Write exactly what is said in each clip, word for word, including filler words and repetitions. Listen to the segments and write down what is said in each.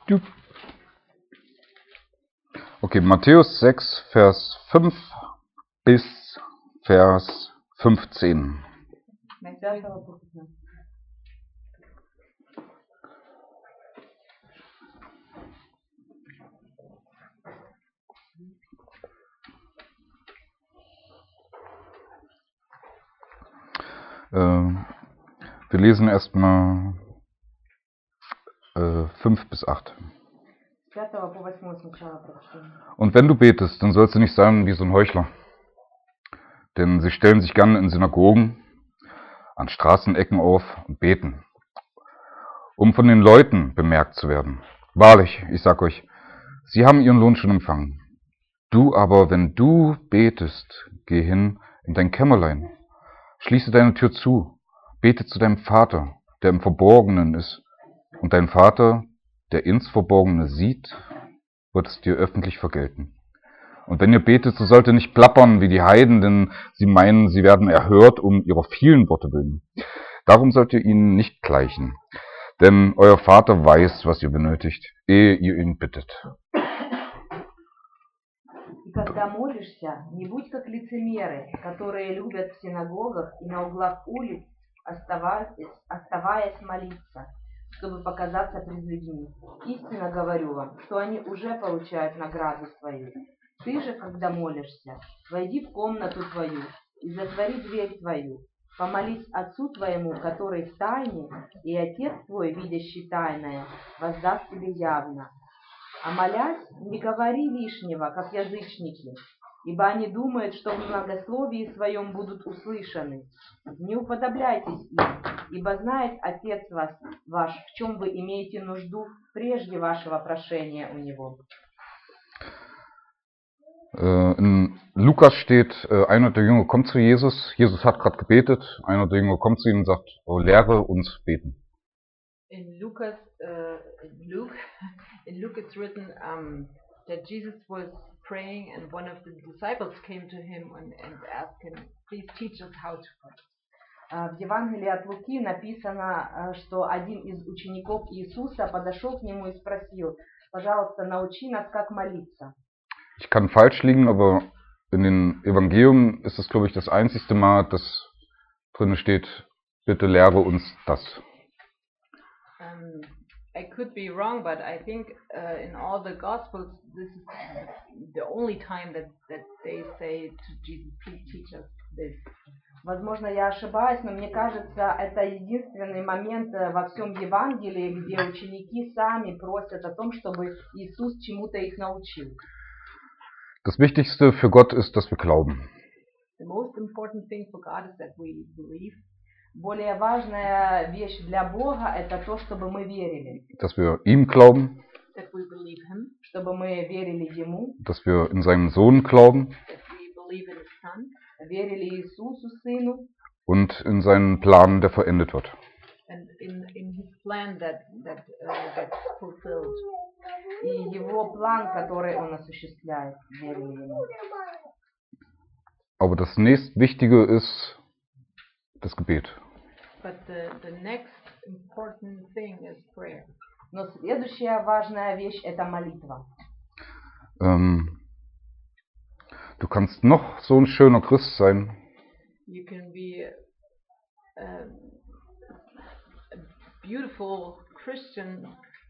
Okay, Matthäus sechs, Vers fünf bis Vers fünfzehn. Äh, wir lesen erstmal äh, fünf bis acht. Und wenn du betest, dann sollst du nicht sein wie so ein Heuchler. Denn sie stellen sich gern in Synagogen, an Straßenecken auf und beten, um von den Leuten bemerkt zu werden. Wahrlich, ich sag euch, sie haben ihren Lohn schon empfangen. Du aber, wenn du betest, geh hin in dein Kämmerlein, schließe deine Tür zu, bete zu deinem Vater, der im Verborgenen ist, und dein Vater, der ins Verborgene sieht, wird es dir öffentlich vergelten. Und wenn ihr betet, so sollt ihr nicht plappern wie die Heiden, denn sie meinen, sie werden erhört um ihrer vielen Worte willen. Darum sollt ihr ihnen nicht gleichen, denn euer Vater weiß, was ihr benötigt, ehe ihr ihn bittet. Когда молишься, не будь как лицемеры, которые любят в синагогах и на углах улиц, оставаясь, оставаясь молиться, чтобы показаться пред людьми. Истинно говорю вам, что они уже получают награду свою. Ты же, когда молишься, войди в комнату твою и затвори дверь твою. Помолись Отцу твоему, который в тайне, и Отец твой, видящий тайное, воздаст тебе явно. А молясь, не говори лишнего, как язычники, ибо они думают, что в многословии своем будут услышаны. Не уподобляйтесь им, ибо знает Отец вас, ваш, в чем вы имеете нужду прежде вашего прошения у Него. In Lukas steht, einer der Jünger kommt zu Jesus. Jesus hat gerade gebetet. Einer der Jünger kommt zu ihm und sagt, oh, lehre uns beten. In Lucas, uh, Luke, in Luke it's written um, that Jesus was praying and one of the disciples came to him and, and asked him, please teach us how to pray. В Евангелии от Луки написано, что один из учеников Иисуса подошел к нему и спросил, пожалуйста, научи нас, как молиться. Ich kann falsch liegen, aber in den Evangelium ist es, glaube ich, das einzigste Mal, dass drin steht, bitte lehre uns das. Um, I could be wrong, but I think uh, in all the Gospels, this is the only time that, that they say to Jesus, please teach us this. Возможно, я ошибаюсь, но мне кажется, это единственный момент во всем Евангелии, где ученики сами просят о том, чтобы Иисус чему-то их научил. Das Wichtigste für Gott ist, dass wir glauben. The most important thing for God is that we believe. Более важная вещь для Бога – это то, чтобы мы верили. Dass wir ihm glauben. That we believe him. Чтобы мы верили Ему. Dass wir in seinen Sohn glauben. That we believe in his son. Верили Иисусу, Сыну. Und in seinen Plan, der verendet wird. And in, in his plan that, that uh, gets fulfilled. И Его план, который Он осуществляет, верили Ему. Aber das nächstwichtige ist das Gebet. But the, the next important thing is prayer. Но следующая важная вещь – это молитва. Ähm, du kannst noch so ein schöner Christ sein. You can be a, a beautiful Christian.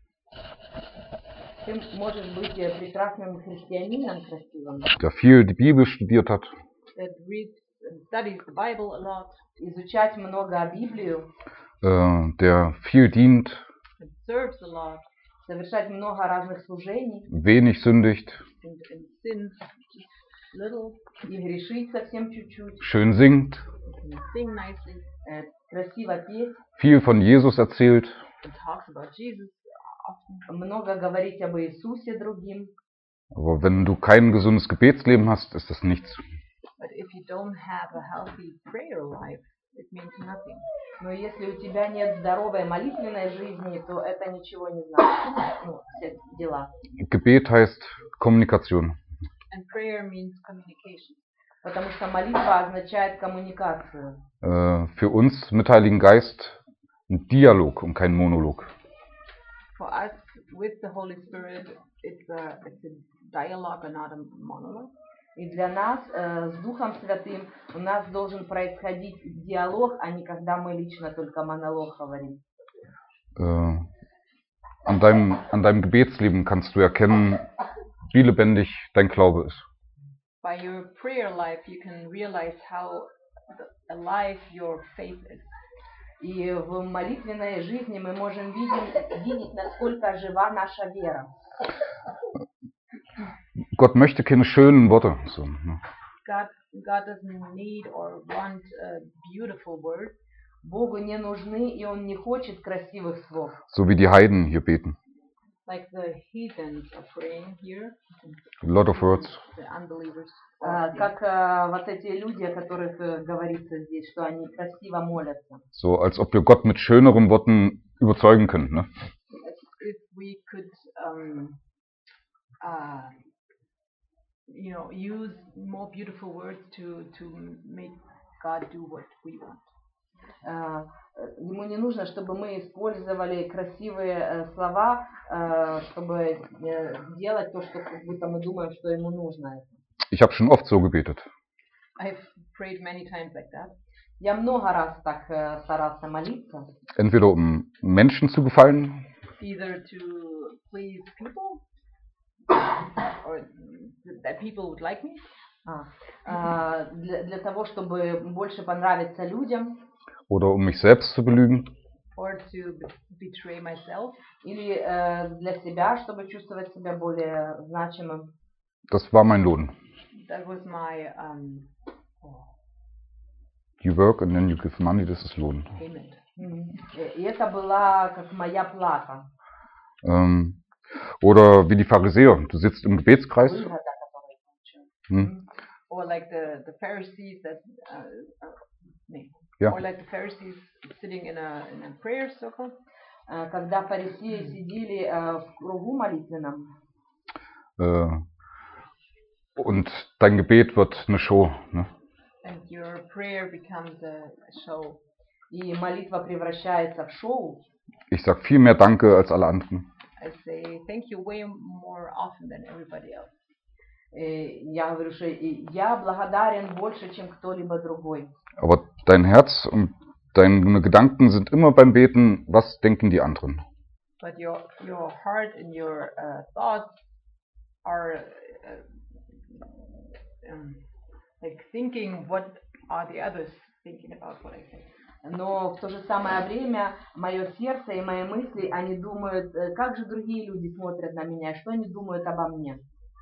Ты можешь быть прекрасным христианином, красивым. Der viel die Bibel studiert hat. That reads and studies the Bible a lot. Изучать много Библию. Äh, der viel dient. And serves a lot. Совершать много разных служений. Wenig sündigt. And, and sins little. И грешить совсем чуть-чуть. Schön singt. And sing nicely. Äh, красиво петь. Viel von Jesus erzählt. And talks about Jesus often. Много говорить об Иисусе другим. Aber wenn du kein gesundes Gebetsleben hast, ist das nichts. But if you don't have a healthy prayer life, it means nothing. Но если у тебя нет здоровой молитвенной жизни, то это ничего не значит. Ну, все дела. Gebet heißt Kommunikation. And prayer means communication. Потому что молитва означает коммуникацию. Äh, für uns mit Heiligen Geist ein Dialog und kein Monolog. for us with the Holy Spirit, it's a, it's a dialogue and not a monologue. И для нас э, с Духом Святым у нас должен происходить диалог, а не когда мы лично только монолог говорим. Äh, an deinem, an deinem Gebetsleben kannst du erkennen, wie lebendig dein Glaube ist. By your prayer life, you can realize how alive your faith is. И в молитвенной жизни мы можем видеть, видеть, насколько жива наша вера. Gott möchte keine schönen Worte. So, ne? God, God doesn't need or want uh, beautiful words. Богу не нужны, и Он не хочет красивых слов. So wie die Heiden hier beten. Like the heathens are praying here. A lot of words. The unbelievers. А, как а, вот эти люди, о которых э, говорится здесь, что они красиво молятся. So als ob wir Gott mit schöneren Worten überzeugen können. Ne? As if we could, um, uh, you know, use more beautiful words to to make God do what we want. А, ему не нужно, чтобы мы использовали красивые э, слова, э, чтобы э, делать то, что как будто мы думаем, что ему нужно. Ich habe schon oft so gebetet. I've prayed many times like that. Я много раз так э, старался молиться. Entweder um Menschen zu gefallen Either to please people, or that people would like me, А, а, для, для того, чтобы больше понравиться людям, oder um mich selbst zu belügen. or to be- betray myself, или э, для себя, чтобы чувствовать себя более значимым. Das war mein Lohn. that was my um, oh, You work and then you give money, das ist Lohn. payment. Мгм. И это была как моя плата. Ähm, oder wie die Pharisäer. Du sitzt im Gebetskreis. Выгода, которую я получила. Hm? Or like the, the Pharisees that, uh, uh, nee. Ja. Or like the Pharisees sitting in a in a prayer circle. Э, Когда фарисеи сидели э, в кругу молитвенном, Äh, und dein Gebet wird eine Show. Ne? And your prayer becomes a, a show. и молитва превращается в шоу, Ich sag viel mehr Danke als alle anderen. I say thank you way more often than everybody else. э, я говорю, что и я благодарен больше, чем кто-либо другой. Aber dein Herz und deine Gedanken sind immer beim Beten, was denken die anderen? But your your heart and your uh, thoughts are uh, um, like thinking what are the others thinking about what I say. Но в то же самое время мое сердце и мои мысли, они думают, э, как же другие люди смотрят на меня, что они думают обо мне.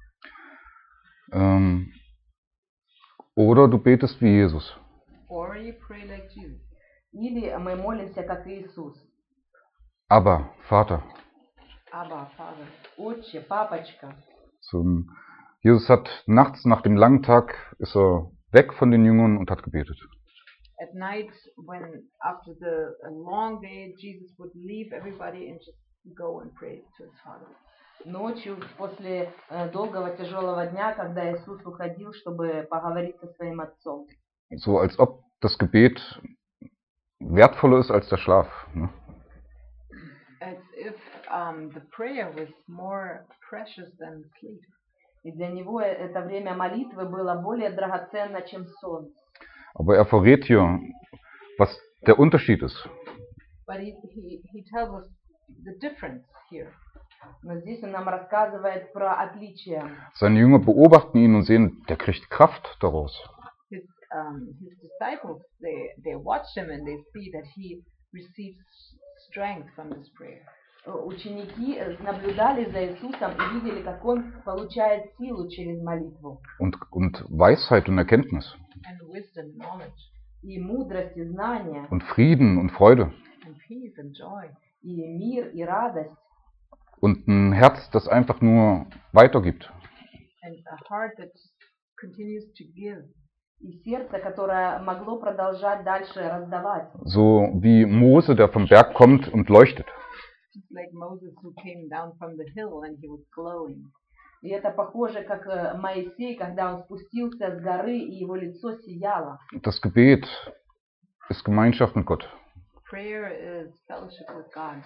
Ähm, oder du betest wie Jesus. Or you pray like Jesus. Или мы молимся, как Иисус. Aber, Vater. Abba, Father. Отче, папочка. So, Jesus hat nachts nach dem langen Tag ist er weg von den Jüngern und hat gebetet. At night, when after the a long day, Jesus would leave everybody and just go and pray to his Father. Ночью, после э, долгого тяжелого дня, когда Иисус уходил, чтобы поговорить со своим отцом. So als ob das Gebet wertvoller ist als der Schlaf. Ne? As if um, the prayer was more precious than sleep. И для него это время молитвы было более драгоценно, чем сон. Aber er verrät hier, was der Unterschied ist. But he, he, he tells us the difference here. Но здесь он нам рассказывает про отличия. Seine Jünger beobachten ihn und sehen, der kriegt Kraft daraus. His, um, his disciples, they, they watch him and they see that he receives strength from this prayer. Ученики наблюдали за Иисусом и видели, как он получает силу через молитву. Und, und Weisheit und Erkenntnis. And wisdom, knowledge, И мудрость, и знание, Und Frieden und Freude. and peace and joy. и мир, и радость. Und ein Herz, das einfach nur weitergibt. And a heart that continues to give. И сердце, которое могло продолжать дальше раздавать. So wie Mose, der vom Berg kommt und leuchtet. Just like Moses who came down from the hill and he was glowing. И это похоже, как э, Моисей, когда он спустился с горы, и его лицо сияло. Das Gebet ist Gemeinschaft mit Gott. Prayer is fellowship with God.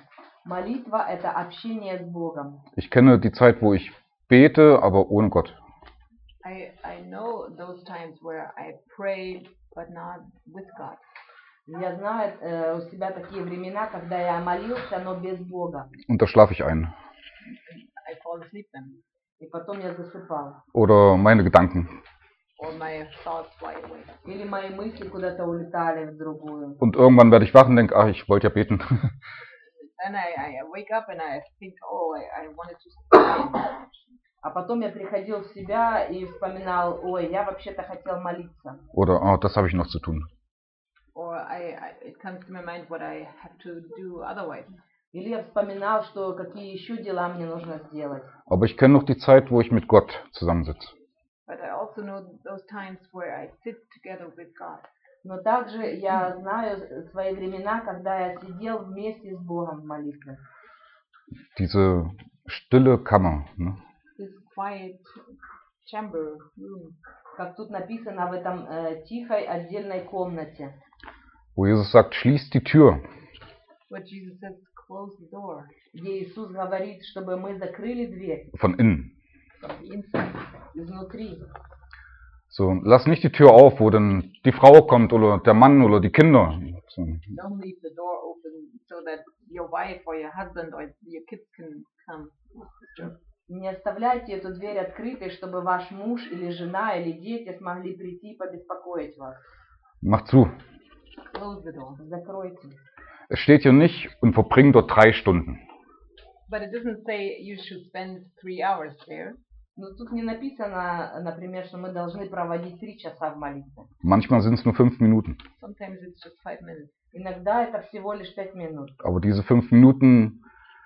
Молитва – это общение с Богом. Ich kenne die Zeit, wo ich bete, aber ohne Gott. I, I know those times where I pray, but not with God. Я знаю э, у себя такие времена, когда я молился, но без Бога. Und da schlafe ich ein. I fall asleep then, И потом я засыпал. Oder meine Gedanken. or my thoughts fly away. Или мои мысли куда-то улетали в другую. Und irgendwann werde ich wach und denke, ach, ich wollte ja beten. Then I, I wake up and I think, oh, I, I wanted to pray. А потом я приходил в себя и вспоминал, ой, я вообще-то хотел молиться. Oder, oh, das habe ich noch zu tun. Or I, I, it comes to my mind what I have to do otherwise. Или я вспоминал, что какие еще дела мне нужно сделать. Aber ich kenne noch die Zeit, wo ich mit Gott zusammensitze. But I also know those times where I sit together with God. Но также я знаю свои времена, когда я сидел вместе с Богом в молитве. Diese stille Kammer. Ne? This quiet chamber room, Как тут написано в этом э, тихой отдельной комнате. Wo Jesus sagt, schließt die Tür. where Jesus says, close the door Где Иисус говорит, чтобы мы закрыли дверь Von innen. from the inside. изнутри. So, lass nicht die Tür auf, wo dann die Frau kommt oder der Mann oder die Kinder. So. Don't leave the door open so that your wife or your husband or your kids can come. Не оставляйте эту дверь открытой, чтобы ваш муж или жена или дети смогли прийти и побеспокоить вас. Mach zu. Close the door. Закройте. Es steht hier nicht und verbring dort drei Stunden. But it doesn't say you should spend three hours there. Но тут не написано, например, что мы должны проводить три часа в молитве. Manchmal sind es nur fünf Minuten. Sometimes it's just five minutes. Иногда это всего лишь пять минут. Aber diese fünf Minuten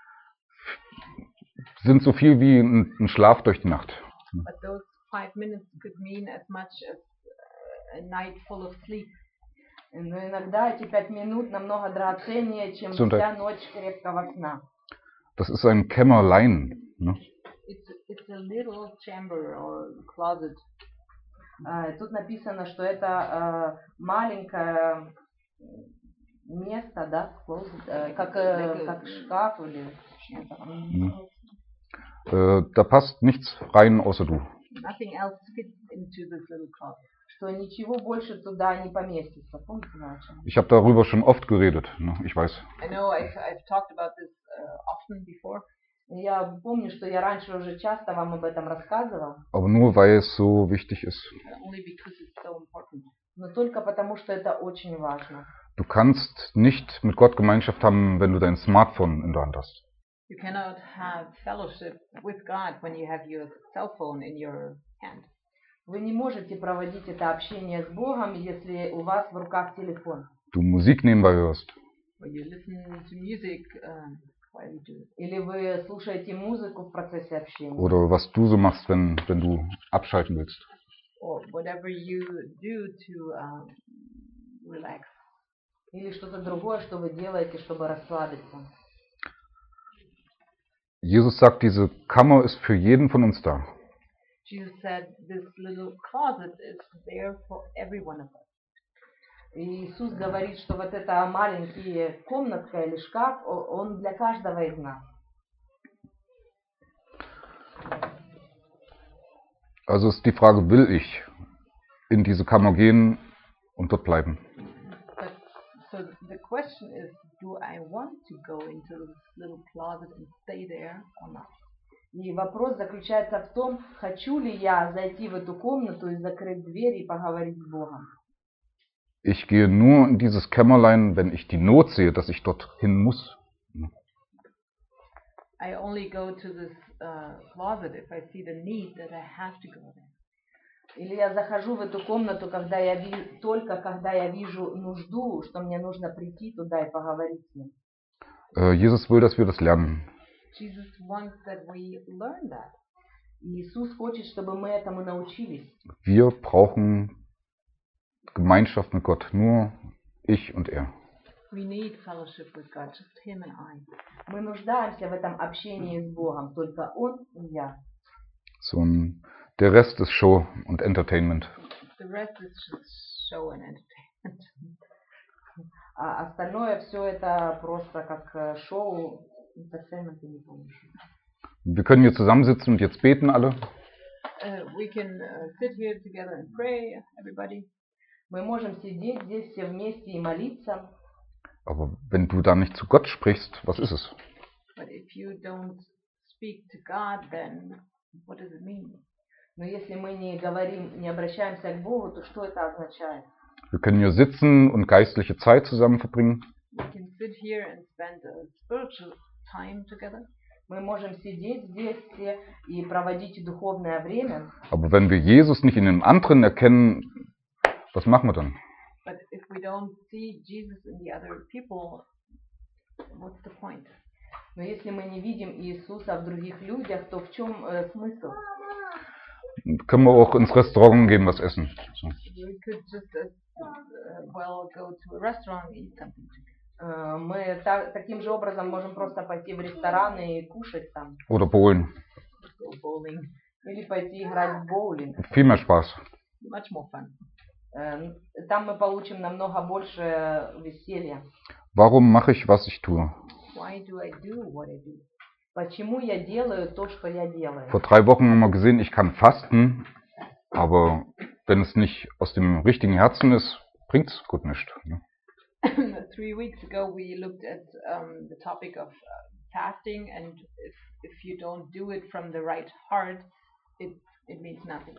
sind so viel wie ein, ein Schlaf durch die Nacht. But those five minutes could mean as much as uh, a night full of sleep. Но иногда эти пять минут намного драгоценнее, чем Gesundheit. вся ночь крепкого сна. Das ist ein Kämmerlein. Ne? It's it's a little chamber or closet. А, Тут написано, что это э, маленькое место, да, closet, э, как, э, как шкаф или что-то. Mhm. Äh, da passt nichts rein außer du. Nothing else fits into this little closet. Что ничего больше туда не поместится. Помните, Нача? Ich habe darüber schon oft geredet. Ne? Ich weiß. I know I've I've talked about this uh, often before. Я помню, что я раньше уже часто вам об этом рассказывал, Aber nur weil es so wichtig ist. Only because it's so important. но только потому, что это очень важно. Du kannst nicht mit Gott Gemeinschaft haben, wenn du dein Smartphone in der Hand hast. You cannot have fellowship with God when you have your cell phone in your hand. Вы не можете проводить это общение с Богом, если у вас в руках телефон. Du Musik nebenbei hörst. Or you listen to music um, while you do it. Или вы слушаете музыку в процессе общения. Oder was du so machst, wenn, wenn du abschalten willst. Or whatever you do to um, relax. Или что-то другое, что вы делаете, чтобы расслабиться. Jesus sagt, diese Kammer ist für jeden von uns da. Jesus said this little closet is there for every one of us. И Иисус говорит, что вот эта маленькая комнатка или шкаф, о- он для каждого из нас. Also ist die Frage, will ich in diese Kammer gehen und dort bleiben? But, so the question is, do I want to go into this little closet and stay there or not? И вопрос заключается в том, хочу ли я зайти в эту комнату и закрыть дверь и поговорить с Богом. Ich gehe nur in dieses Kämmerlein, wenn ich die Not sehe, dass ich dort hin muss. I only go to this uh, closet if I see the need that I have to go there. Или я захожу в эту комнату, когда я ви- только когда я вижу нужду, что мне нужно прийти туда и поговорить с ним. Äh, Jesus will, dass wir das lernen. Jesus wants that we learn that. И Иисус хочет, чтобы мы этому научились. Wir brauchen Gemeinschaft mit Gott, nur ich und er. We need fellowship with God, just Him and I. Мы нуждаемся в этом общении с Богом, только Он и я. So ein, der Rest ist Show und Entertainment. The rest is just show and entertainment. А остальное все это просто как э, шоу Entertainment не помню. Wir können hier zusammensitzen und jetzt beten alle. Uh, we can uh, sit here together and pray, everybody. Мы можем сидеть здесь все вместе и молиться. Aber wenn du da nicht zu Gott sprichst, was ist es? But if you don't speak to God, then what does it mean? Но если мы не говорим, не обращаемся к Богу, то что это означает? Wir können hier sitzen und geistliche Zeit zusammen verbringen. We can sit here and spend a spiritual time together. Мы можем сидеть здесь все и проводить духовное время. Aber wenn wir Jesus nicht in dem anderen erkennen, was machen wir dann? But if we don't see Jesus in the other people, what's the point? Но если мы не видим Иисуса в других людях, то в чем э, смысл? Können wir auch ins Restaurant gehen, was essen. So. We could just as uh, well go to a restaurant and eat something together. Э, мы та, таким же образом можем просто пойти в ресторан и кушать там. Oder bowlen. Go bowling. Или пойти играть в боулинг. Viel mehr Spaß. Much more fun. Э, там мы получим намного больше веселья. Warum mache ich, was ich tue? Why do I do what I do? Почему я делаю то, что я делаю? Vor drei Wochen haben wir gesehen, ich kann fasten, aber wenn es nicht aus dem richtigen Herzen ist, bringt es gut nichts. Ne? Three weeks ago we looked at um, the topic of uh, fasting, and if, if you don't do it from the right heart, it, it means nothing.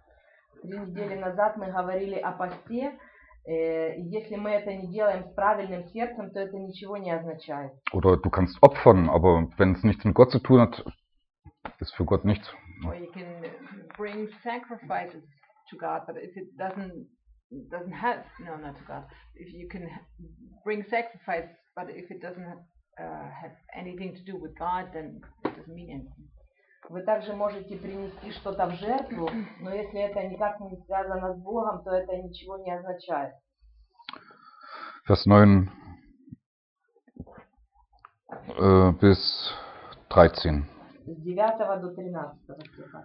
Три недели назад мы говорили о посте. Э, если мы это не делаем с правильным сердцем, то это ничего не означает. Oder du kannst opfern, aber wenn es nichts mit Gott zu tun hat, ist für Gott nichts. Or you can bring sacrifices to God, but if it doesn't doesn't have no not to God. If you can bring sacrifice, but if it doesn't have, uh, have anything to do with God, then it doesn't mean anything. Вы также можете принести что-то в жертву, но если это никак не связано с Богом, то это ничего не означает. Vers neun äh, bis dreizehn. С девятого до тринадцатого стиха.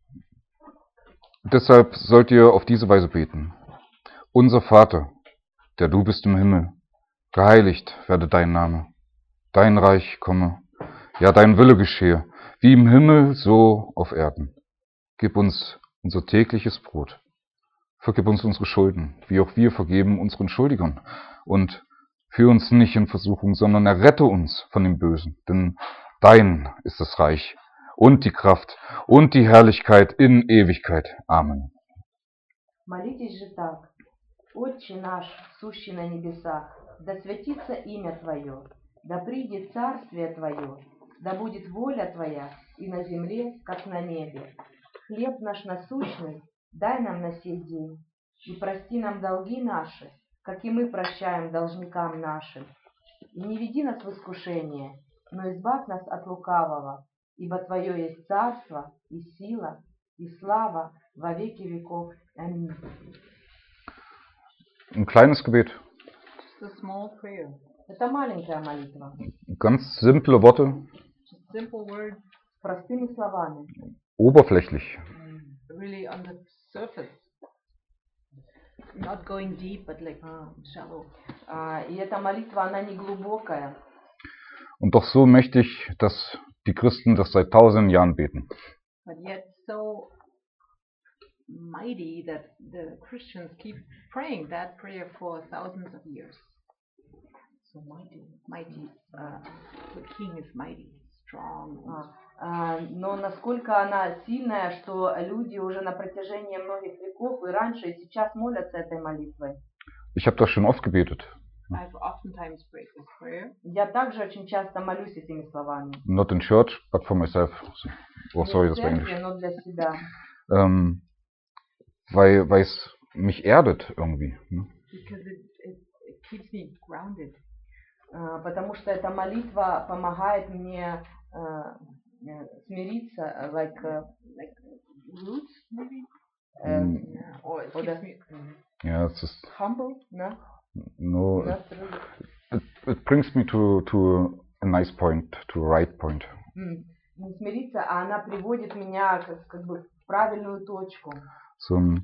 Deshalb sollt ihr auf diese Weise beten. Unser Vater, der du bist im Himmel, geheiligt werde dein Name. Dein Reich komme, ja dein Wille geschehe, wie im Himmel, so auf Erden. Gib uns unser tägliches Brot. Vergib uns unsere Schulden, wie auch wir vergeben unseren Schuldigern. Und führe uns nicht in Versuchung, sondern errette uns von dem Bösen. Denn dein ist das Reich und die Kraft und die Herrlichkeit in Ewigkeit. Amen. Молитесь же так. Отче наш, сущий на небесах, да святится имя Твое, да придет царствие Твое, да будет воля Твоя и на земле, как на небе. Хлеб наш насущный дай нам на сей день, и прости нам долги наши, как и мы прощаем должникам нашим. И не веди нас в искушение, но избавь нас от лукавого, ибо Твое есть царство, и сила, и слава во веки веков. Аминь. Ein kleines Gebet. Just a small prayer. Это маленькая молитва, Ganz simple Worte, Just simple words, с простыми словами. oberflächlich. really on the surface. Not going deep, but like shallow. А, и эта молитва, она не глубокая. Und doch so mächtig, dass die Christen das seit tausenden Jahren beten. But yet so mighty that the Christians keep praying that prayer for thousands of years. So mighty. Mighty. Uh, the king is mighty, strong. А, а, но насколько она сильная, что люди уже на протяжении многих веков и раньше, и сейчас молятся этой молитвой. Ich habe das schon oft gebetet. I've oftentimes prayed this prayer. Я также очень часто молюсь этими словами. Not in church, but for myself. Oh, sorry, Не в das war церкви, Englisch. но для себя. Ähm, weil, weil es mich erdet irgendwie. Ne? Because it, it, it keeps me grounded. А, потому что эта молитва помогает мне а, э, смириться, like, uh, Like roots, maybe? э, Mm. Yeah. Or it Or keeps the- me Ja, es ist humble, да? no, Not really. it, it brings me to, to a nice point, to a right point. М, Не смириться, а она приводит меня как, как бы в правильную точку. So ein,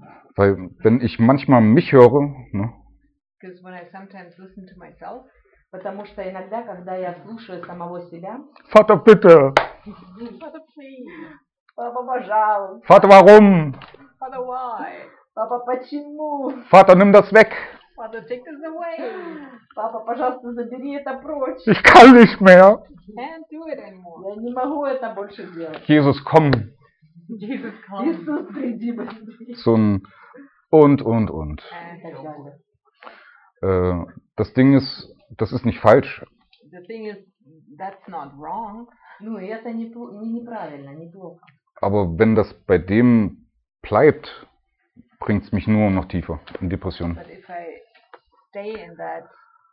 weil wenn ich manchmal mich höre, ne, because when I sometimes listen to myself, Потому что иногда, когда я слушаю самого себя, Vater, bitte. Father, please. папа, пожалуйста, Vater, warum? Father, why? папа, почему? Vater, nimm das weg. Father, take this away. Папа, пожалуйста, забери это прочь. Ich kann nicht mehr. Can't do it anymore. Я не могу это больше делать. Jesus, komm. Jesus, come. Иисус, приди быстрее. So ein und, und, und. And И так so далее. Äh, das Ding ist, das ist nicht falsch. the thing is, that's not wrong. Ну, и это не, пл- не неправильно, неплохо. Aber wenn das bei dem bleibt, bringt es mich nur noch tiefer in Depression. But if I stay in that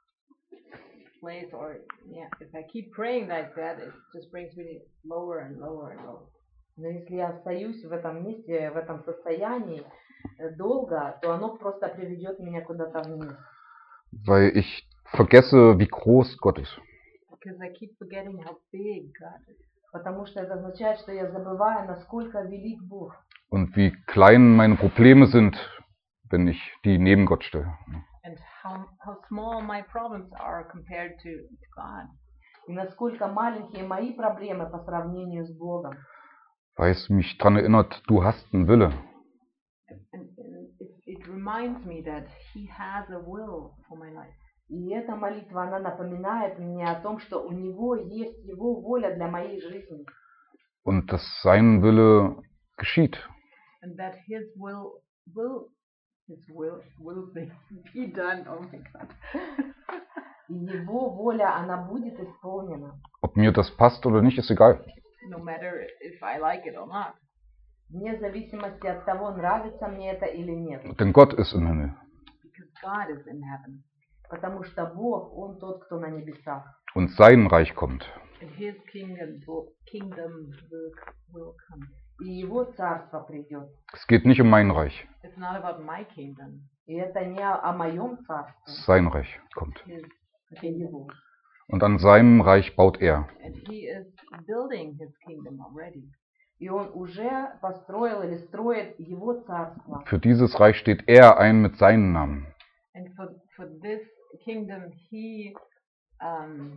place, or yeah, if I keep praying like that, it just brings me lower and lower and lower. Но если я остаюсь в этом месте, в этом состоянии э, долго, то оно просто приведет меня куда-то вниз. Weil ich vergesse, wie groß Gott ist. Because I keep forgetting how big God is. Потому что это означает, что я забываю, насколько велик Бог. Und wie klein meine Probleme sind, wenn ich die neben Gott stelle. And how how small my problems are compared to God. И насколько маленькие мои проблемы по сравнению с Богом. Weil es mich daran erinnert, du hast einen Wille. And, and it, it reminds me that He has a will for my life. И эта молитва, она напоминает мне о том, что у Него есть Его воля для моей жизни. Und dass sein Wille geschieht. And that His will will His will will be be done. Oh my God. И Его воля, она будет исполнена. Ob mir das passt oder nicht, ist egal. No matter if I like it or not. Вне зависимости от того, нравится мне это или нет. Denn Gott ist im Himmel. Because God is in heaven. Потому что Бог, Он тот, кто на небесах. Und sein Reich kommt. And His kingdom will, kingdom will, will come. И Его царство придет. Es geht nicht um mein Reich. It's not about my kingdom. И это не о, о моем царстве, Sein Reich kommt. His это Его. Und an seinem Reich baut er. And He is building His kingdom already. И Он уже построил или строит Его царство. Für dieses Reich steht er ein mit seinem Namen. And for for this kingdom, He um,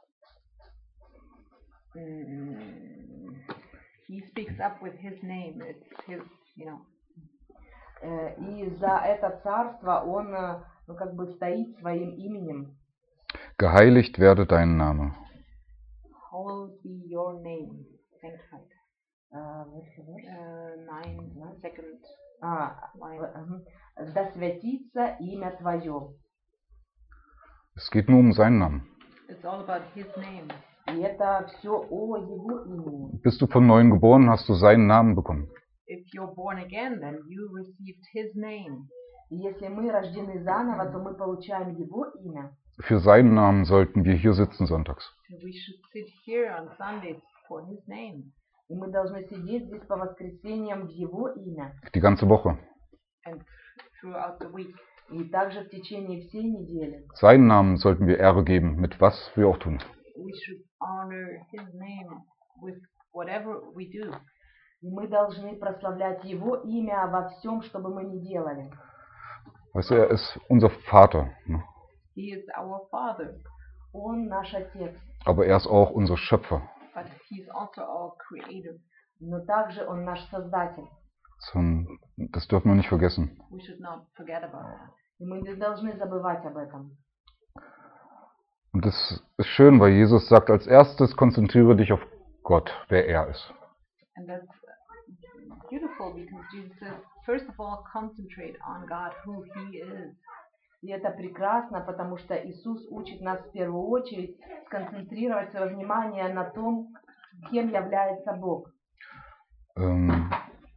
mm, He speaks up with His name. It's His, you know. Э, И за это царство Он, э, ну, как бы стоит своим именем. Geheiligt werde dein Name. Hallowed be your name. Sanctified. Э, welche Vers? Uh, nine, second А, line. э, мгм. Да святится имя Твое. Es geht nur um seinen Namen. It's all about His name. И это все о Его имени. Bist du von neuem geboren, hast du seinen Namen bekommen. If you're born again, then you received His name. И если мы рождены заново, то мы получаем Его имя. Für seinen Namen sollten wir hier sitzen sonntags. So we should sit here on Sundays for His name. И мы должны сидеть здесь по воскресеньям в Его имя. Die ganze Woche. And throughout the week. И также в течение всей недели. Seinen Namen sollten wir Ehre geben, mit was wir auch tun. We should honor His name with whatever we do. И мы должны прославлять Его имя во всем, что бы мы ни делали. Weißt du, er ist unser Vater. Ne? He is our Father, Он наш Отец. Aber er ist auch unser Schöpfer. but He's also our Creator. Но также Он наш Создатель. So, das dürfen wir nicht vergessen. We should not forget about that. И мы не должны забывать об этом. Und das ist schön, weil Jesus sagt, als erstes konzentriere dich auf Gott, wer er ist. And that's beautiful because Jesus says, first of all, concentrate on God, who He is. И это прекрасно, потому что Иисус учит нас в первую очередь сконцентрировать свое внимание на том, кем является Бог. Ähm,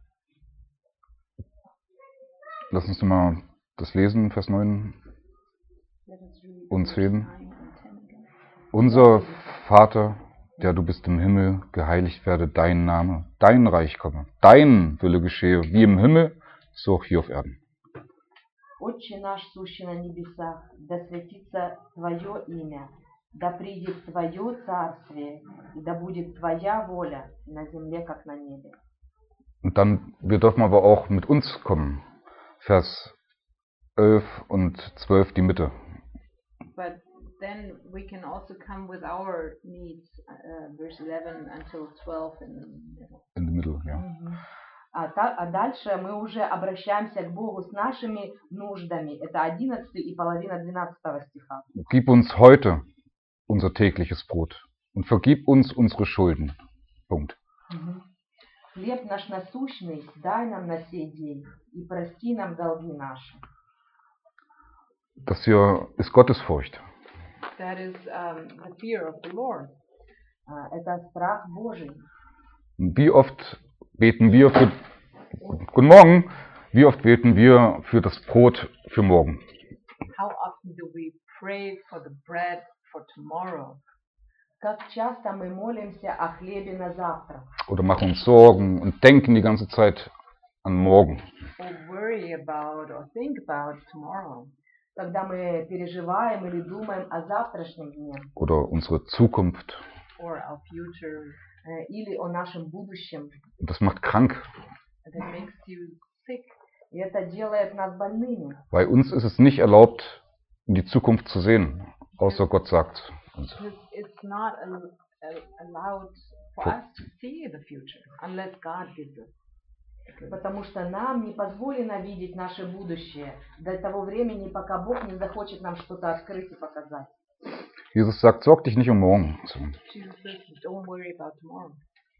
lass uns mal das lesen, Vers neun Let us read und verse zehn. nine and ten again. Unser Vater, der du bist im Himmel, geheiligt werde dein Name, dein Reich komme, dein Wille geschehe, wie im Himmel, so auch hier auf Erden. Отче наш, сущий на небесах, да святится Твое имя, да придет Твое царствие, и да будет Твоя воля на земле, как на небе. Und dann, wir dürfen aber auch mit uns kommen. Vers elf und zwölf, die Mitte. But then we can also come with our needs, uh, verse eleven until twelve in the middle. In the middle, ja. Мгм. А, та- а дальше мы уже обращаемся к Богу с нашими нуждами. Это одиннадцатый и половина двенадцатого стиха. Gib uns heute unser tägliches Brot und vergib uns unsere Schulden. Punkt. Мгм. Хлеб наш насущный дай нам на сей день и прости нам долги наши. Das hier ist Gottesfurcht. That is um, the fear of the Lord. А, Это страх Божий. Wie oft beten wir für, guten Morgen, wie oft beten wir für das Brot für morgen? How often do we pray for the bread for tomorrow? Как часто мы молимся о хлебе на завтра? Oder machen uns Sorgen und denken die ganze Zeit an morgen. Or worry about or think about tomorrow? Когда мы переживаем или думаем о завтрашнем дне Oder unsere Zukunft. Or our future? э, или о нашем будущем. Und das macht krank. And it makes you sick. И это делает нас больными. Bei uns ist es nicht erlaubt, in die Zukunft zu sehen, außer Gott sagt. Und Because it's not al- al- allowed for For- us to see the future unless God gives us. Потому что нам не позволено видеть наше будущее до того времени, пока Бог не захочет нам что-то открыть и показать. Jesus sagt, sorg dich nicht um morgen. So. Jesus says, don't worry about tomorrow.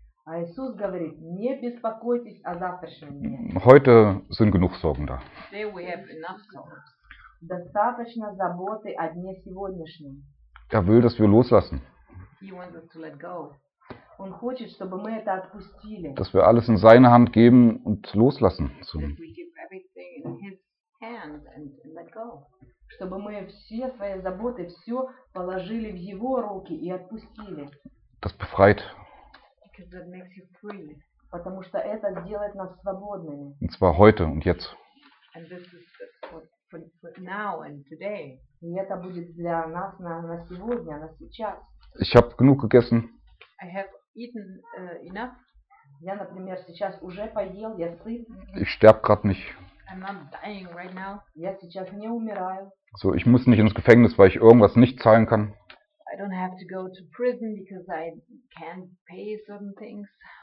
А Иисус говорит, не беспокойтесь о завтрашнем дне. Heute sind genug Sorgen da. Today we have enough sorrows. Достаточно заботы о дне сегодняшнем. Er will, dass wir loslassen, He wants us to let go. Он хочет, чтобы мы это отпустили. dass wir alles in seine Hand geben und loslassen. So. That we give everything in His hand and, and let go. Чтобы мы все свои заботы, все положили в Его руки и отпустили. Das befreit. Because that makes you free. Потому что это сделает нас свободными. Und zwar heute und jetzt. And this is for, for, for now and today. И это будет для нас на, на сегодня, на сейчас. Ich habe genug gegessen. I have eaten uh, enough. Я, например, сейчас уже поел, я сыт, Ich sterbe gerade nicht. I'm not dying right now. я сейчас не умираю. So, ich muss nicht ins Gefängnis, weil ich irgendwas nicht zahlen kann. I don't have to go to prison because I can't pay certain things.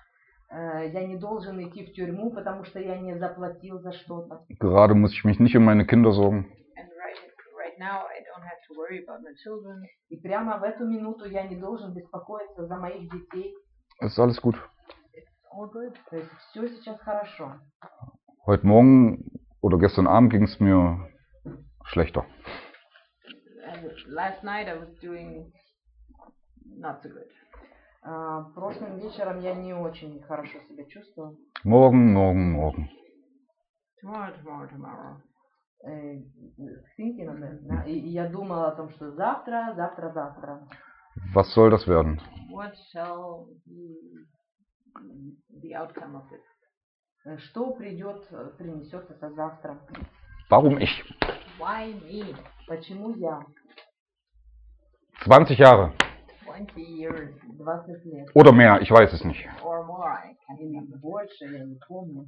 Э, Я не должен идти в тюрьму, потому что я не заплатил за что-то. Gerade muss ich mich nicht um meine Kinder sorgen. And right, right now I don't have to worry about my children. И прямо в эту минуту я не должен беспокоиться за моих детей. Es ist alles gut. It's all good. То есть все сейчас хорошо. Heute Morgen oder gestern Abend ging es mir schlechter. And last night I was doing not so good. А, Прошлым вечером я не очень хорошо себя чувствовала. Morgen, morgen, morgen. Tomorrow, tomorrow, tomorrow. Э, thinking of it, да. И и я думала о том, что завтра, завтра, завтра. Was soll das werden? What shall be the outcome of this? Э, Что придет, э, принесет это завтра? Warum ich? Why me? Почему я? zwanzig Jahre Twenty years двадцать лет. oder mehr, ich weiß es nicht. or more, I can't Или remember. больше, я не помню.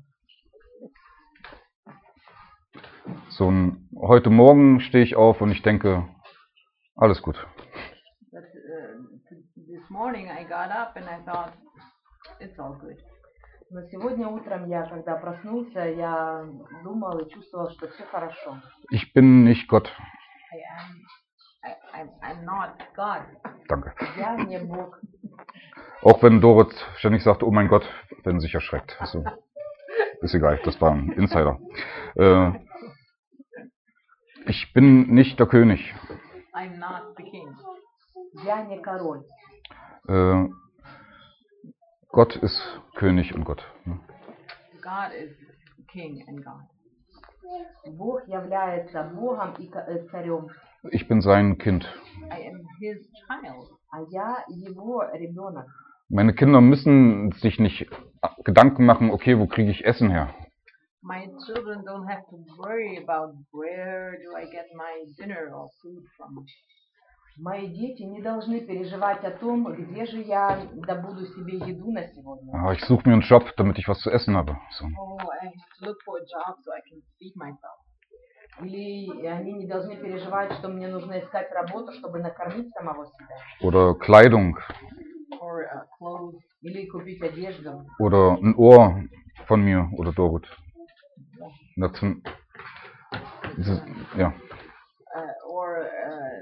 So ein, heute Morgen stehe ich auf und ich denke, alles gut. But uh, th- this morning I got up and I thought, it's all good. Но сегодня утром я, когда проснулся, я думал и чувствовал, что все хорошо. Ich bin nicht Gott. I am, I, I'm, I'm not God. Danke. Я не Бог. Auch wenn Dorit ständig sagt, oh mein Gott, wenn sie sich erschreckt. Also, ist egal, das war ein Insider. Äh, ich bin nicht der König. I'm not the king. Я не король. Äh, Gott ist König und Gott. God is king and God. Бог является Богом и ко- э, царем, Ich bin sein Kind. I am his child. а я его ребенок. Meine Kinder müssen sich nicht Gedanken machen, okay, wo kriege ich Essen her? My children don't have to worry about where do I get my dinner or food from. Мои дети не должны переживать о том, где же я добуду себе еду на сегодня. Ah, ich suche mir einen Job, damit ich was zu essen habe. So. Oh, I have to look for a job so I can feed myself. Или они не должны переживать, что мне нужно искать работу, чтобы накормить самого себя. oder Kleidung or uh, clothes, Или купить одежду. oder ein Ohr von mir oder Dorit. Das, das, ja. uh, or uh,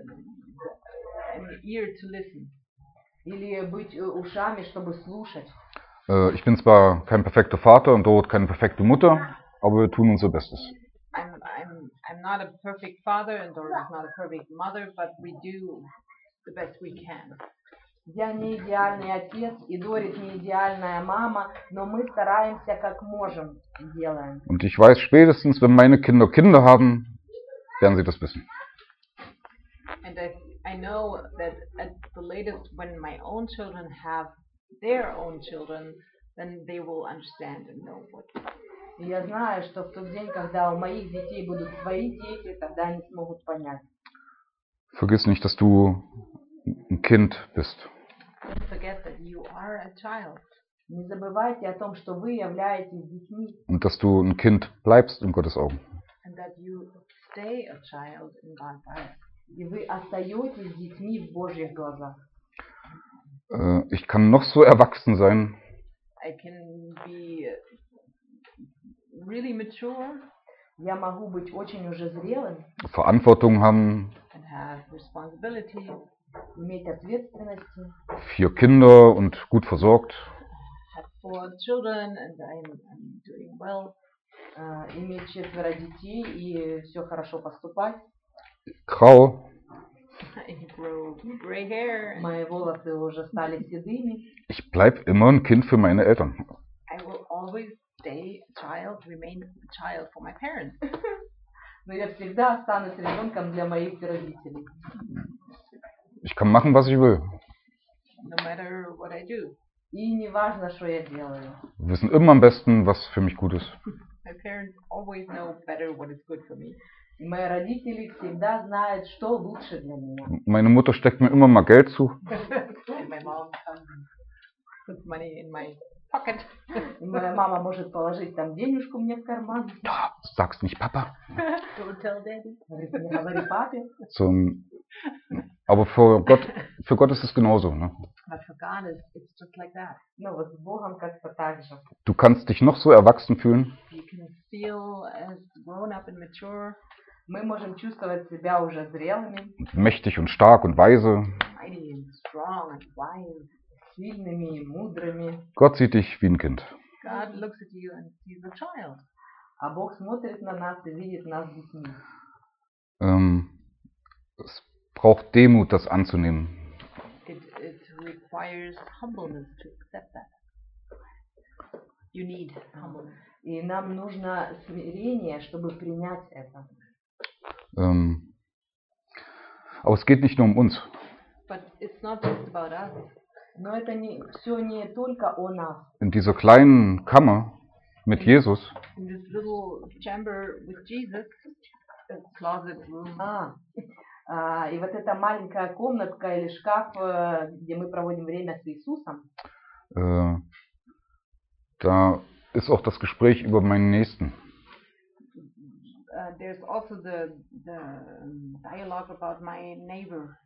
an ear to listen. Или быть э, ушами, чтобы слушать. Äh, ich bin zwar kein perfekter Vater und Dorit keine perfekte Mutter, aber wir tun unser Bestes. I'm I'm I'm not a perfect father and Doris is not a perfect mother, but we do the best we can. Я не идеальный отец, и Дорит не идеальная мама, но мы стараемся как можем и делаем. Und ich weiß, spätestens wenn meine Kinder Kinder haben, werden sie das wissen. And I I know that at the latest when my own children have their own children, then they will understand and know what. И я знаю, что в тот день, когда у моих детей будут свои дети, тогда они смогут понять. Vergiss nicht, dass du ein Kind bist. Don't forget that you are a child. Не забывайте о том, что вы являетесь детьми. Und dass du ein Kind bleibst in Gottes Augen. And that you stay a child in God's eyes. И вы остаетесь детьми в Божьих глазах. Äh, ich kann noch so erwachsen sein. I can be really mature. Я могу быть очень уже зрелым, Verantwortung haben, And have responsibility. иметь ответственности, vier Kinder und gut versorgt. Have four children and I'm, I'm doing well. э, иметь четверо детей и все хорошо поступать. Grau. I grow gray hair. Мои волосы уже стали седыми. Ich bleib immer ein Kind für meine Eltern. I will always stay a child, remain a child for my parents. Но я всегда останусь ребенком для моих родителей. Ich kann machen, was ich will. No matter what I do. И не важно, что я делаю. Wir wissen immer am besten, was für mich gut ist. My parents always know better what is good for me. И мои родители всегда знают, что лучше для меня. Meine Mutter steckt mir immer mal Geld zu. And my mom comes and puts money in my pocket. И моя мама может положить там денежку мне в карман. Sag's nicht Papa. Don't tell daddy. Говорит, не говори папе. Zum, aber für Gott, für Gott ist es genauso. Ne? But for God, it's, it's just like that. Ну вот с Богом как-то так же. Du kannst dich noch so erwachsen fühlen. You can feel as grown up and mature, Мы можем чувствовать себя уже зрелыми, Mächtig und stark und weise. mighty and strong and wise. сильными и мудрыми. Gott sieht dich wie ein Kind. God looks at you and sees a child. А Бог смотрит на нас и видит нас детьми. Ähm, es braucht Demut, das anzunehmen. It, it requires humbleness to accept that. You need humbleness. И нам нужно смирение, чтобы принять это. Ähm, aber es geht nicht nur um uns. But it's not just about us. Но это не, все не только о нас. In dieser kleinen Kammer mit Jesus In this little chamber with Jesus, a closet room, А, а, и вот эта маленькая комнатка или шкаф, э, где мы проводим время с Иисусом, äh, da ist auch das Gespräch über meinen Nächsten. uh, there's also the, the um, dialogue about my neighbor.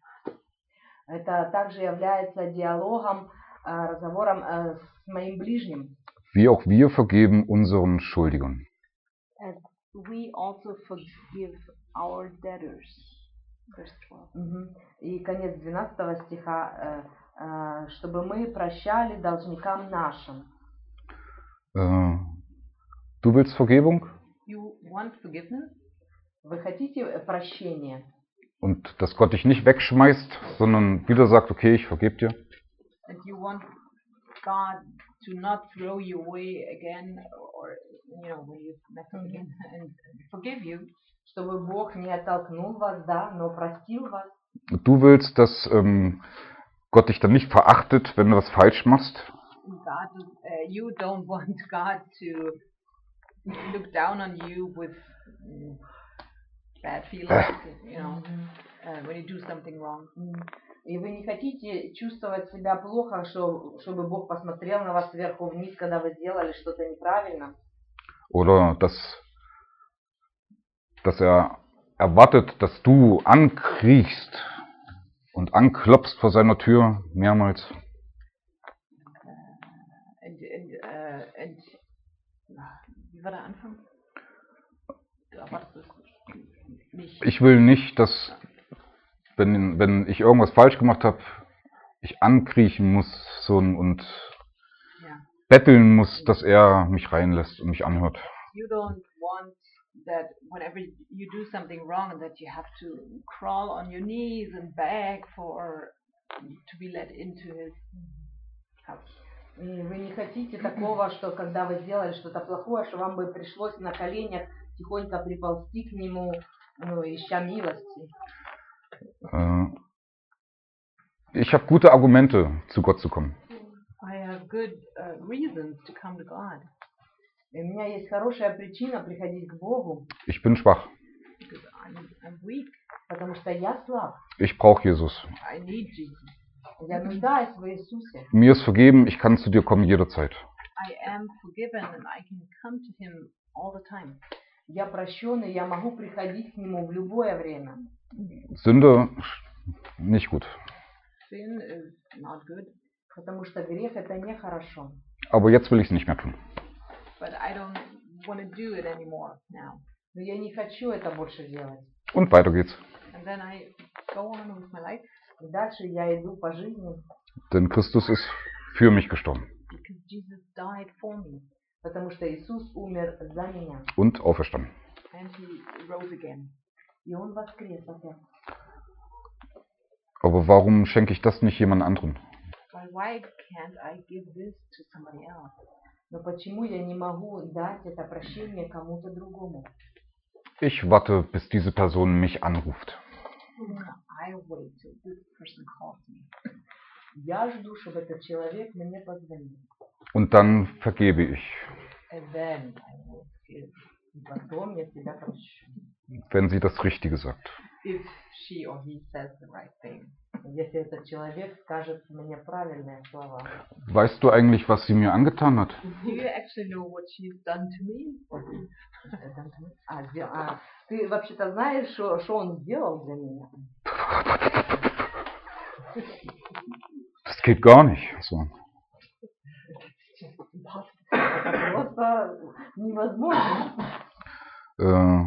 это также является диалогом, э, разговором э, с моим ближним. Wie auch wir vergeben unseren Schuldigern. As we also forgive our debtors. Verse twelve. Мгм. И конец двенадцатого стиха, э, э, чтобы мы прощали должникам нашим. Äh, du willst Vergebung? You want forgiveness? Вы хотите прощения? Und dass Gott dich nicht wegschmeißt, sondern wieder sagt, okay, ich vergebe dir. And you want God to not throw you away again, or, you know, when you mess up again, and forgive you. Чтобы Бог не оттолкнул вас, да, но простил вас. Du willst, dass ähm, Gott dich dann nicht verachtet, wenn du was falsch machst. God, uh, you don't want God to look down on you with mm, bad feelings, you know, uh, when you do something wrong. М. И вы не хотите чувствовать себя плохо, что, чтобы Бог посмотрел на вас сверху вниз, когда вы сделали что-то неправильно. Oder dass dass er erwartet, dass du ankriechst und anklopfst vor seiner Tür mehrmals. And, and, uh, and, wie war der Anfang? Du erwartest mich. Ich will nicht, dass, wenn, wenn ich irgendwas falsch gemacht habe, ich ankriechen muss so, und Ja. betteln muss, dass er mich reinlässt und mich anhört. You don't want that whenever you do something wrong that you have to crawl on your knees and beg for to be let into his house. И вы не хотите такого, что когда вы сделали что-то плохое, что вам бы пришлось на коленях тихонько приползти к нему, ну, ища милости. Äh, ich habe gute Argumente, zu Gott zu kommen. I have good uh, reasons to come to God. И у меня есть хорошая причина приходить к Богу, Ich bin schwach. Because I'm, I'm weak. потому что я слаб. Ich brauche Jesus. I need Jesus. Я нуждаюсь в Иисусе. Mir ist vergeben, ich kann zu dir kommen jederzeit. I am forgiven and I can come to him all the time. Я прощен, и я могу приходить к Нему в любое время. Sünde, nicht gut. Sin is not good, Потому что грех — это нехорошо. Aber jetzt will ich es nicht mehr tun. but I don't want to do it anymore now. Но я не хочу это больше делать. Und weiter geht's. And then I go on with my life И дальше я иду по жизни, Denn Christus ist für mich gestorben because Jesus died for me потому что Иисус умер за меня. und auferstanden. and he rose again. И Он воскрес опять. Aber warum schenke ich das nicht jemand anderen? But why can't I give this to somebody else? Но почему я не могу дать это прощение кому-то другому? Ich warte, bis diese Person mich anruft. I wait till this person calls me. Я жду, чтобы этот человек мне позвонил. Und dann vergebe ich, And then I will give. И потом я тебя прощу. wenn sie das Richtige sagt. If she or he says the right thing. Если этот человек скажет мне правильные слова. Weißt du eigentlich, was sie mir angetan hat? Do you actually know what she's done to me? А, сдел- а, ты вообще-то знаешь, что, что он сделал для меня? Das geht gar nicht. So. Это просто невозможно. Äh,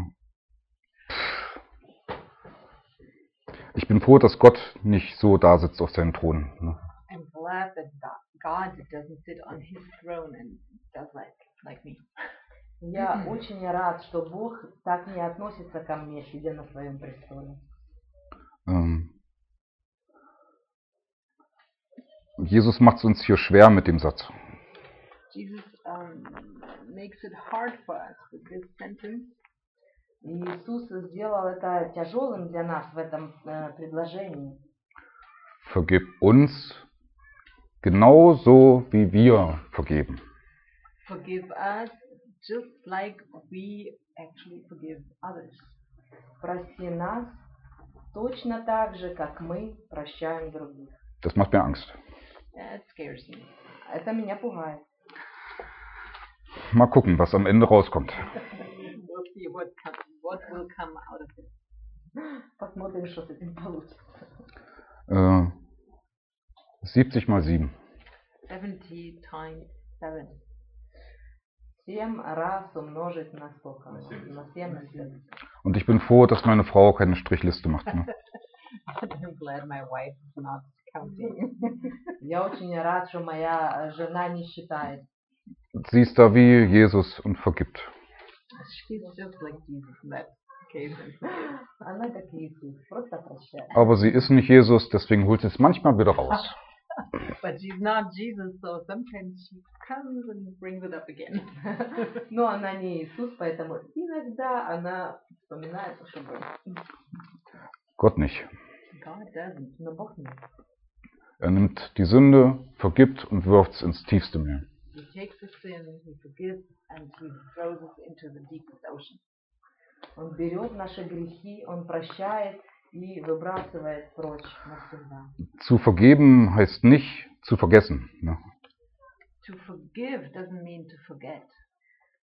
ich bin froh, dass Gott nicht so da sitzt auf seinem Thron. Ne? I'm glad that God doesn't sit on his throne and does like like me. Я очень рад, что Бог так не относится ко мне, сидя на своем престоле. Ähm, Jesus macht es uns hier schwer mit dem Satz. Jesus um, makes it hard for us with this sentence. И Иисус сделал это тяжелым для нас в этом э, предложении. Vergib uns genauso, wie wir vergeben. Forgive us just like we actually forgive others. Прости нас точно так же, как мы прощаем других. Das macht mir Angst. That scares me. Это меня пугает. Mal gucken, was am Ende rauskommt. We'll see what come, what will come out of it. Посмотрим, что с этим получится. Äh, siebzig mal sieben. Seventy times seven. Семь раз умножить на сколько? На семь, на семь. Und ich bin froh, dass meine Frau keine Strichliste macht. Ne? I'm glad my wife is not counting. Я очень рад, что моя жена не считает. Sie ist da wie Jesus und vergibt. She's just like Jesus in that occasion. Она как Иисус, просто прощает. Aber sie ist nicht Jesus, deswegen holt sie es manchmal wieder raus. But she's not Jesus, so sometimes she comes and brings it up again. Но она не Иисус, поэтому иногда она вспоминает, что было. Gott nicht. God doesn't. Но Бог нет. Er nimmt die Sünde, vergibt und wirft es ins tiefste Meer. He takes the sin, he forgives, and he throws us into the deepest ocean. Он берет наши грехи, Он прощает и выбрасывает прочь навсегда. Zu vergeben heißt nicht zu vergessen. Ne? To forgive doesn't mean to forget.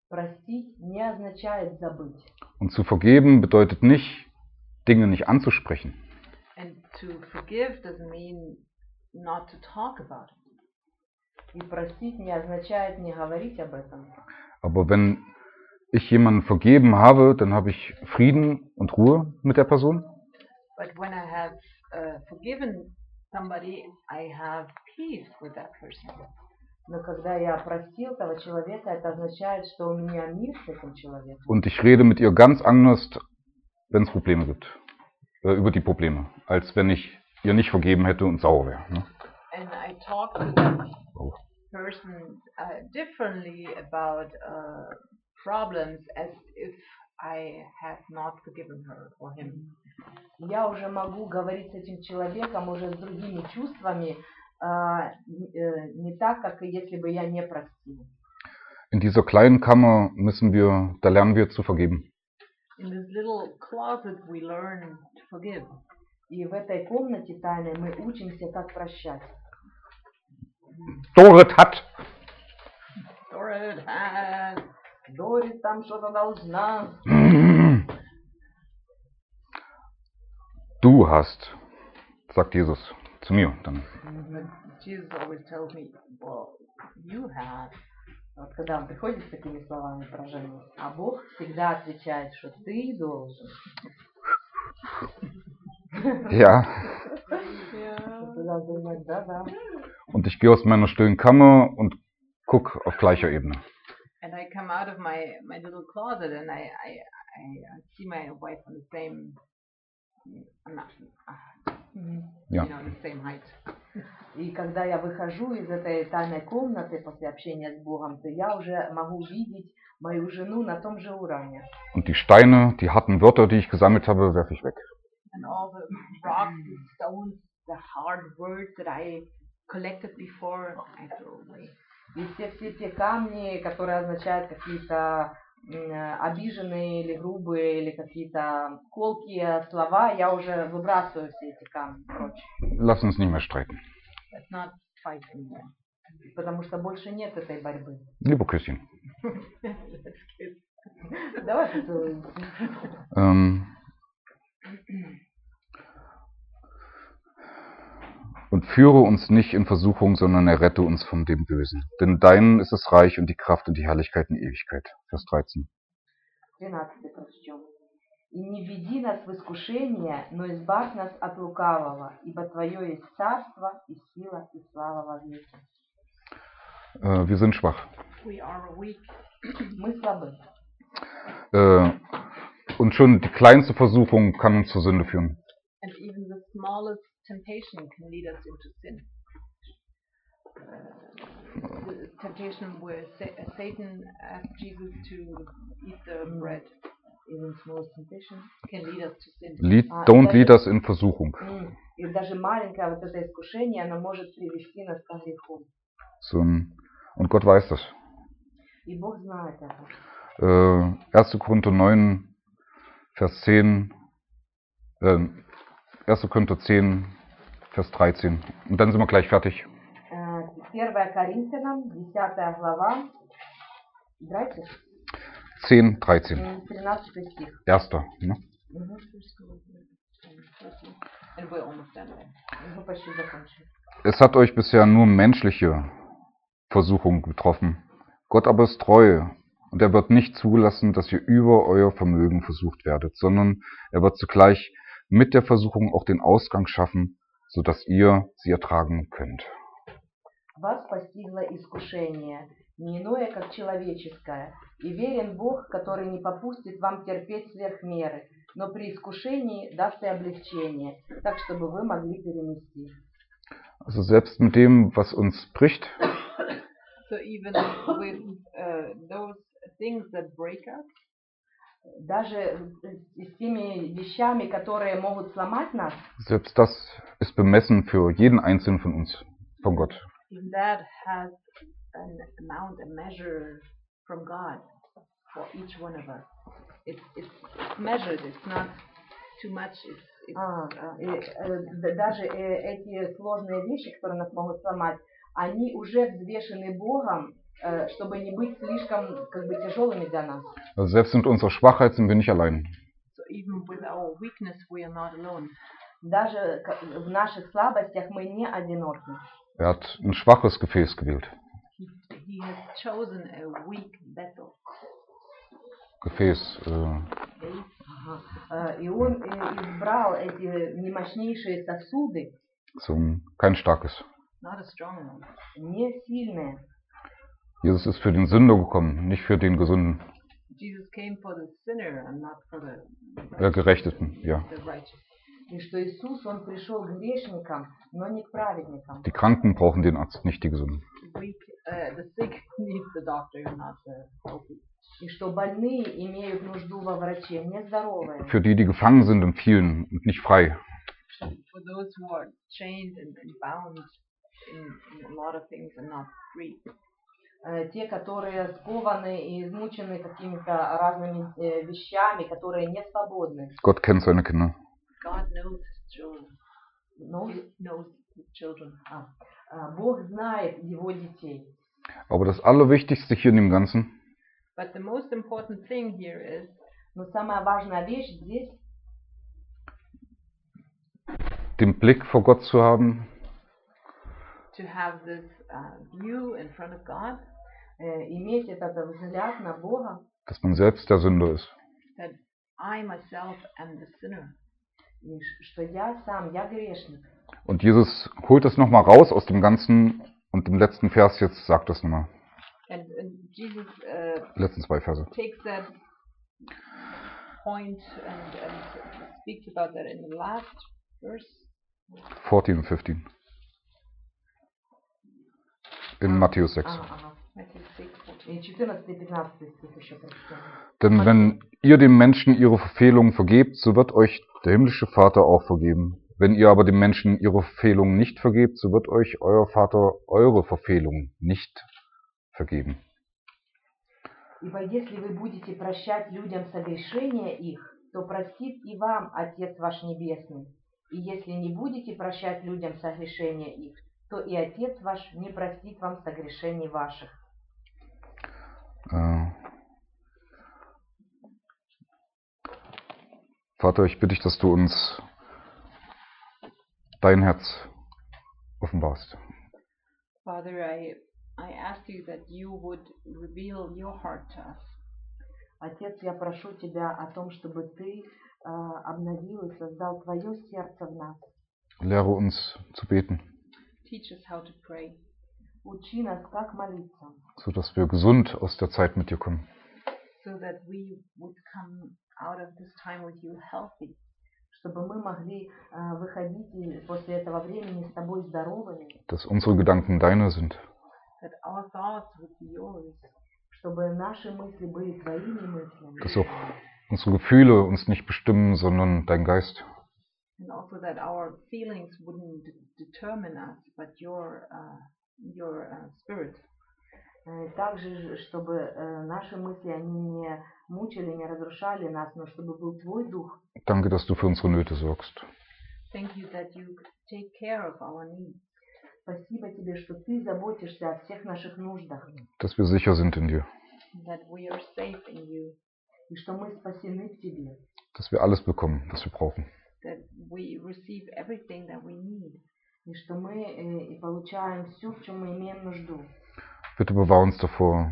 Простить не означает забыть. Und zu vergeben bedeutet nicht, Dinge nicht anzusprechen. And to forgive doesn't mean not to talk about it. И простить не означает не говорить об этом. Aber wenn ich jemanden vergeben habe, dann habe ich Frieden und Ruhe mit der Person. But when I have uh, forgiven somebody, I have peace with that person. Но когда я простил этого человека, это означает, что у меня мир с этим человеком. Und ich rede mit ihr ganz anders, wenn es Probleme gibt. Äh, über die Probleme. Als wenn ich ihr nicht vergeben hätte und sauer wäre. Ne? And I talk to that person uh, differently about uh, problems as if I had not forgiven her or him. Я уже могу говорить с этим человеком уже с другими чувствами, Uh, не так, как если бы я не простил. In dieser kleinen Kammer müssen wir, da lernen wir zu vergeben. In this little closet we learn to forgive. И в этой комнате тайной мы учимся, как прощать. Dorit hat. Dorit hat. Дорит там что-то должна. Du hast, sagt Jesus zu mir dann. Jesus always tells me, well, you have. Вот когда он приходит с такими словами про жену, а Бог всегда отвечает, что ты должен. Ja. Тогда думает, да, да. Und ich gehe aus meiner stillen Kammer und guck auf gleicher Ebene. And I come out of my my little closet and I I I see my wife on the same. Ja. You know, the same height. И когда я выхожу из этой тайной комнаты после общения с Богом, то я уже могу видеть мою жену на том же уровне. Und die Steine, die harten Wörter, die ich gesammelt habe, werfe ich weg. And all the rocks, the stones, the hard words that I collected before, I throw away. И все все те камни, которые означают какие-то обиженные или грубые, или какие-то колкие слова, я уже выбрасываю все эти камни прочь. Lass uns nicht mehr streiten. Let's not fight anymore. Потому что больше нет этой борьбы. Lieber Küsschen. Let's kiss. Давай поцелуем. Ähm, und führe uns nicht in Versuchung, sondern errette uns von dem Bösen. Denn dein ist das Reich und die Kraft und die Herrlichkeit in Ewigkeit. Vers dreizehn. тринадцатый прочтем. И не введи нас в искушение, но избавь нас от лукавого, ибо Твое есть царство и сила и слава во веки. Äh, wir sind schwach. We are weak. Мы слабы. Äh, und schon die kleinste Versuchung kann uns zur Sünde führen. And even the smallest temptation can lead us into sin. Uh, the temptation where Sa- Satan asked Jesus to eat the bread Even smallest temptation. can lead us to sin. Lead, don't lead us in Versuchung. И даже маленькое вот это искушение, оно может привести нас к греху. So ein, und Gott weiß das. И Бог знает это. Äh, erster Korinther neun, Vers zehn, äh, erster Korinther zehn, Vers dreizehn. Und dann sind wir gleich fertig. первое Коринфянам, десятая глава, zehn, dreizehn. тринадцатый стих. Erster. Ne? Угу. And we're almost done then. Мы почти закончили. Es hat euch bisher nur menschliche Versuchung getroffen. Gott aber ist treu und er wird nicht zulassen, dass ihr über euer Vermögen versucht werdet, sondern er wird zugleich mit der Versuchung auch den Ausgang schaffen, sodass ihr sie ertragen könnt. Вас постигло искушение, не иное, как человеческое, и верен Бог, который не попустит вам терпеть сверх меры, но при искушении даст и облегчение, так, чтобы вы могли перенести. Also selbst mit dem, was uns bricht, So even with uh, those things that break us, даже с теми вещами, которые могут сломать нас, selbst das ist bemessen für jeden Einzelnen von uns, von Gott. even that has an amount, a measure from God for each one of us. It's it's measured. It's not too much. It's, it's а, и, э, даже э, эти сложные вещи, которые нас могут сломать, они уже взвешены Богом э, чтобы не быть слишком как бы тяжелыми для нас. Also selbst mit unserer Schwachheit sind wir nicht allein. So even with our weakness, we are not alone. Даже к- в наших слабостях мы не одиноки. Er hat ein schwaches Gefäß gewählt. He, he has chosen a weak vessel. Gefäß, äh, Ага. Э, И он э, избрал эти немощнейшие сосуды, so ein, kein starkes. Not a strong one. не сильные. Jesus ist für den Sünder gekommen, nicht für den Gesunden, Jesus came for the sinner and not for the äh, Gerechteten. Ja. the righteous. И что Иисус, Он пришел к грешникам, но не к праведникам. Die Kranken brauchen den Arzt, nicht die Gesunden. Weak, uh, the sick need the doctor, not the healthy. И что больные имеют нужду во враче, не здоровые. Für die, die gefangen sind und vielen und nicht frei. For those who are chained and, and bound in, in a lot of things and not free. Э, Те, которые скованы и измучены какими-то разными э, вещами, которые не свободны. Gott kennt seine Kinder. God knows his children. Но He knows his children. а, а, Бог знает Его детей. Aber das Allerwichtigste hier in dem Ganzen, But the most important thing here is Но самая важная вещь здесь den Blick vor Gott zu haben, to have this uh, view in front of God, э, иметь этот взгляд на Бога, dass man selbst der Sünder ist. that I myself am the sinner. и ш- что я сам, я грешник. Und Jesus holt das nochmal raus aus dem Ganzen und im letzten Vers jetzt sagt das nochmal. And, and Jesus uh, Letzten zwei Verse. takes that point and, and speaks about that in the last verse. vierzehn und fünfzehn. In Matthäus sechs. А, ага. Matthew six, fourteen. И четырнадцатый пятнадцатый стих еще прочитаем. Denn wenn ihr dem Menschen ihre Verfehlungen vergebt, so wird euch der himmlische Vater auch vergeben. Wenn ihr aber dem Menschen ihre Verfehlungen nicht vergebt, so wird euch euer Vater eure Verfehlungen nicht vergeben. Ибо если вы будете прощать людям согрешения их, то простит и вам Отец ваш Небесный. И если не будете прощать людям согрешения их, то и Отец ваш не простит вам согрешений ваших. Äh, Vater, ich bitte dich, dass du uns dein Herz offenbarst. Father, I, I ask you that you would reveal your heart to us. Отец, я прошу Тебя о том, чтобы Ты э, обновил и создал Твое сердце в нас. Lehre uns zu beten, Teach us how to pray, Учи нас, как молиться, sodass wir gesund aus der Zeit mit dir kommen. so that we would come out of this time with you healthy, чтобы мы могли э, выходить и после этого времени с Тобой здоровыми, Dass unsere Gedanken deine sind. that our thoughts would be yours, чтобы наши мысли были Твоими мыслями, Dass auch unsere Gefühle uns nicht bestimmen, sondern dein Geist. and also that our feelings wouldn't de- determine us, but your uh, your uh, spirit. Э, также, ж- чтобы э, наши мысли, они не мучили, не разрушали нас, но чтобы был Твой Дух. Danke, dass du für unsere Nöte sorgst. Thank you that you take care of our needs, Спасибо Тебе, что Ты заботишься о всех наших нуждах, Dass wir sicher sind in dir. that we are safe in you, и что мы спасены в Тебе, Dass wir alles bekommen, was wir brauchen. that we receive everything that we need. и что мы э, и получаем все, в чем мы имеем нужду. Bitte bewahr uns davor,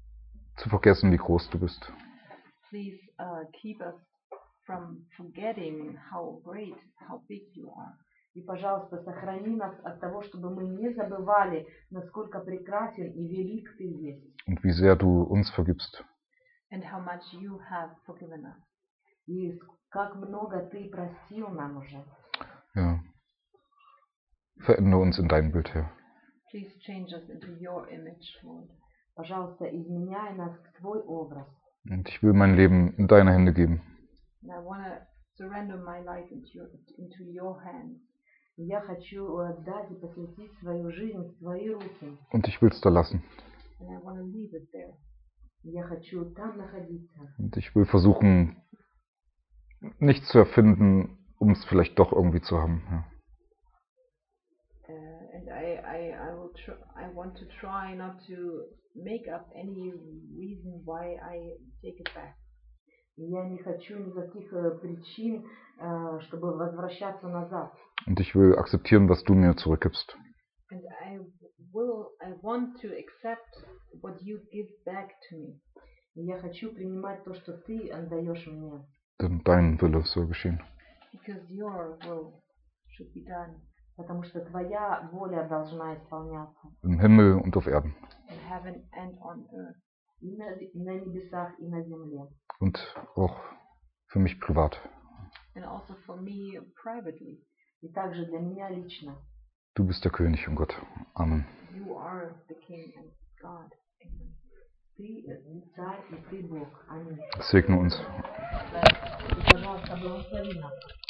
zu vergessen, wie groß du bist. Please uh, keep us from forgetting how great, how big you are. И, пожалуйста, сохрани нас от того, чтобы мы не забывали, насколько прекрасен и велик Ты есть, Und wie sehr du uns vergibst. And how much you have forgiven us. и с- как много Ты простил нам уже. Ja. Verändere uns in dein Bild, Herr. Please change us into your image, Lord. Пожалуйста, изменяй нас в Твой образ. Und ich will mein Leben in deine Hände geben. And I want to surrender my life into your, into your hands. И я хочу отдать и посвятить свою жизнь в Твои руки. Und ich will es da lassen. And I want to leave it there. И я хочу там находиться. Und ich will versuchen, nichts zu erfinden, um es vielleicht doch irgendwie zu haben. Ja. Uh, and I, I, I will tr I want to try not to make up any reason why I take it back. Я не хочу никаких э, причин, э, чтобы возвращаться назад. Und ich will akzeptieren, was du mir zurückgibst. And I will, I want to accept what you give back to me. И я хочу принимать то, что ты отдаешь мне. Denn dein Wille soll geschehen. Because your will should be done. Потому что твоя воля должна исполняться. Im Himmel und auf Erden. In heaven and on earth. И на, на небесах, и на земле. Und auch für mich privat. And also for me privately. И также для меня лично. Du bist der König und Gott. Amen. You are the King and God. Amen. Ты царь и ты Бог. Аминь. Segne uns. И, пожалуйста, благослови нас.